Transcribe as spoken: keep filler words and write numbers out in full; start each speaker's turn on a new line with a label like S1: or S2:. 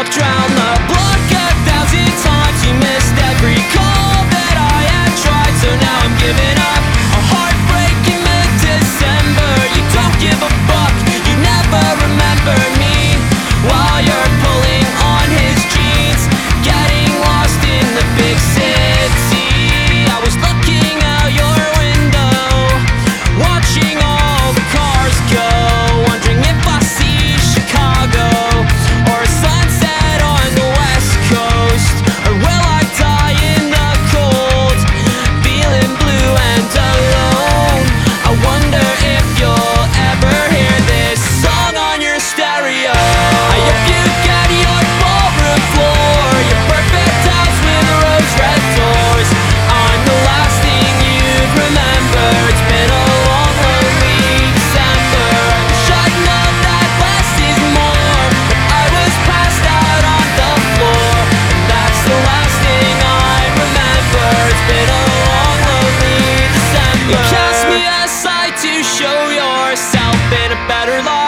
S1: walked round the block a thousand times. You missed every call that I had tried, so now I'm giving up. A heartbreak in mid-December. You don't give a fuck, you never remember me. While you're pulling on his jeans, getting lost in the big city. I was looking out your window, watching all the cars go, wondering if I see Chicago or a sunset on the west coast. Or will I die in the cold, feeling blue and alone? I wonder if you'll ever hear this song on your stereo. I hope you get your ballroom floor, your perfect house with rose red doors. I'm the last thing you'd remember. It's been a long, lonely December. I wish I'd known that less is more, but I was passed out on the floor, and that's the last thing I remember. It's been a long, lonely December. You cast me aside to show yourself in a better light.